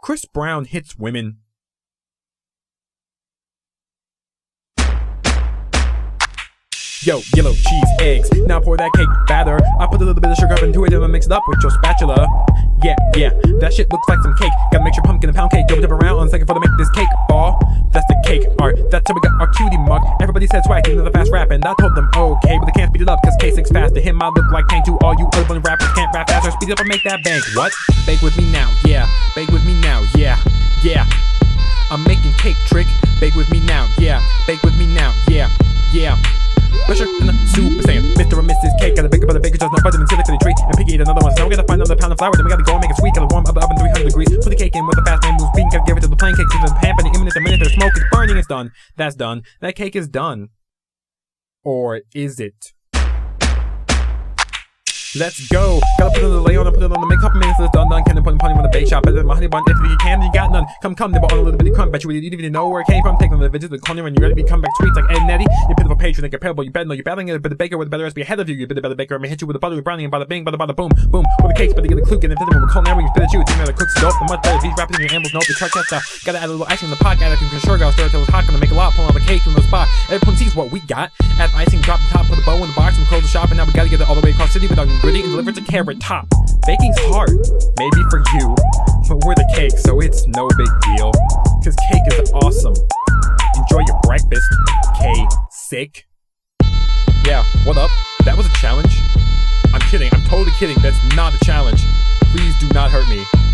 Chris Brown hits women. Yo, yellow cheese, eggs. Now pour that cake batter. I put a little bit of sugar up into it and mix it up with your spatula. Yeah, that shit looks like some cake. Gotta make sure pumpkin and pound cake. Double dip around on a second for to make this cake fall. That's the cake art. That's how we got our cutie mug. Everybody said swag, another fast rap, and I told them okay, but they can't speed it up cause K6 fast. To him I look like Tank. To all you other bunny rappers can't rap faster. Speed it up and make that bank. What? Bake with me now, yeah. Bake with me now, yeah. I'm making cake trick. Bake with me now, yeah. Bake with me now, yeah. Pressure in the super saiyan. Mr. and Mrs. Cake. Gotta bake up the baker, just not butter and silly for the tree. And piggy eat another one. So we gotta find another pound of flour. Then we gotta go and make it sweet. Gotta warm up the oven 300 degrees. Put the cake in with a fast man moves bean. Gotta give it to the plain cake. To the pan for the imminent. The minute the smoke is burning, it's done. That's done. That cake is done. Or is it? Let's go. Gotta put it on the lay on and put it on the make. Couple minutes it's done. Can I put it on the bake shop? Better than my honey bun. If you can, you got none. Come, nibble on a little bit of crumb. Bet you didn't even know where it came from. Take on the visit to the corner and you're ready to become back sweets like Ed and Eddie. You pitiful patron, like a parable. You better know you're battling it, but the baker with a better recipe ahead of you. You better better baker. I'm gonna hit you with a buttery brownie and bada bing, bada boom. With the cakes, but you get the clue. Get infinite with culinary. You fit at you. It's even the cooks dope. The much better. These rappers in your ambles know the truck tester. Gotta add a little icing in the pot. Gotta can sure go stir it till it's hot. Gonna make a lot. Pull out the cake from the spot. Everyone sees what we got. Add icing, drop the top, put a bow in the box, and close the shop. And now we gotta get it all the way across the city without gritty and deliver it to Carrot Top. Baking's hard, maybe for you, but we're the cake, so it's no big deal. Cause cake is awesome. Enjoy your breakfast, K-Sick. Yeah, what up? That was a challenge? I'm kidding, I'm totally kidding, that's not a challenge. Please do not hurt me.